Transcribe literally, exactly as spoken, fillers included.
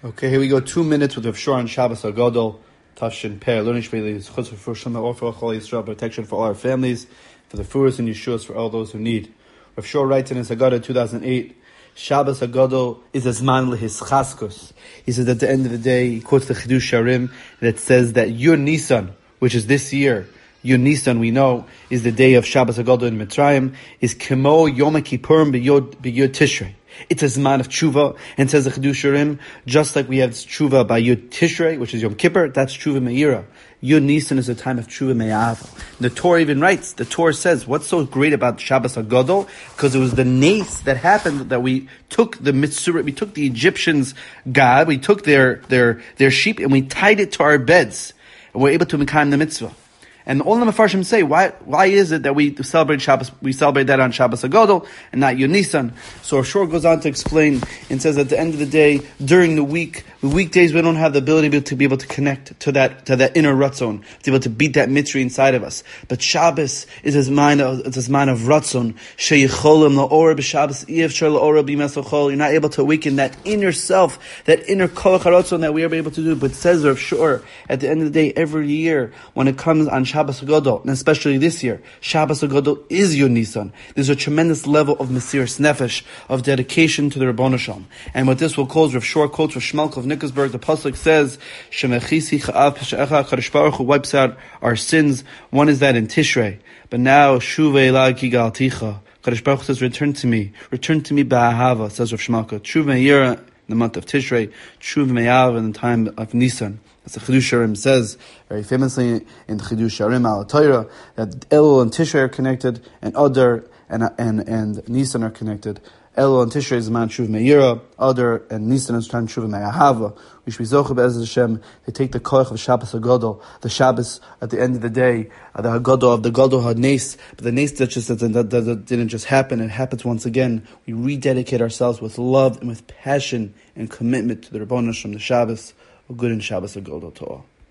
Okay, here we go. Two minutes with Rav Shor on Shabbos Agadol, Tafshin Peh, learning Shveli, Chutz for Shema, or for Chol Yisrael, protection for all our families, for the Furas and Yeshuas, for all those who need. Rav Shor writes in his Agadah two thousand eight, Shabbos Agadol is as man lehischaskus. He says at the end of the day, he quotes the Chidush Sharim that says that your Nisan, which is this year, your Nisan, we know, is the day of Shabbos Agadol in Mitzrayim, is Kemo Yom Kippurim b'Yod Tishrei. It's a Zman of Tshuva, and says the Chidush Sharim, just like we have Tshuva by Yud Tishrei, which is Yom Kippur, that's Tshuva Me'ira. Yud Nisan is a time of Tshuva Me'ava. The Torah even writes, the Torah says, what's so great about Shabbos HaGadol? Because it was the nace that happened that we took the Mitzurah, we took the Egyptians' God, we took their, their, their sheep, and we tied it to our beds, and we're able to make the mitzvah. And all the Mefarshim say, why why is it that we celebrate Shabbos, we celebrate that on Shabbos HaGadol and not Yud Nisan? So Rav Shor goes on to explain and says at the end of the day, during the week, the weekdays we don't have the ability to be able to connect to that to that inner Ratzon, to be able to beat that mitzvah inside of us. But Shabbos is his mind of it's his mind of Ratzon. Sheyicholim la'orah b'Shabbos iyevshar la'orah b'Yimesachol. You're not able to awaken that inner self, that inner kolach haratzon that we are able to do. But says Rav Shor, at the end of the day, every year when it comes on Shabbos HaGadol, and especially this year, Shabbos HaGadol is Yud Nisan. There's a tremendous level of Mesiras Nefesh, of dedication to the Rebbeinu Shalom. And what this will cause, Rav Shor quotes Rav Shmelk of Nikolsburg, the pasuk says, "Shemechisi cha'av peshe'echa," Kadosh Baruch Hu wipes out our sins. One is that in Tishrei, but now Shuvei elai ki galticha. Kadosh Baruch Hu says, "Return to me, return to me ba'ahava," says Rav Shmelk. Tshuva me'ira in the month of Tishrei, Tshuva me'av in the time of Nisan. As the Chidush Sharim says, very famously in the Chidush Sharim al Torah, that Elul and Tishrei are connected, and Adar and and and Nisan are connected. Elul and Tishrei is man Shuv Me'ira, Adar and Nisan is man Shuv Me'ahava. We should be zocheh be'ez Hashem to take the koich of Shabbos HaGadol, the Shabbos at the end of the day, uh, the HaGadol of the Gadol HaNes, but the Nes that just that, that, that didn't just happen, it happens once again. We rededicate ourselves with love and with passion and commitment to the Rebbeinu Shalom, the Shabbos. A good in Shabbos HaGadol to all.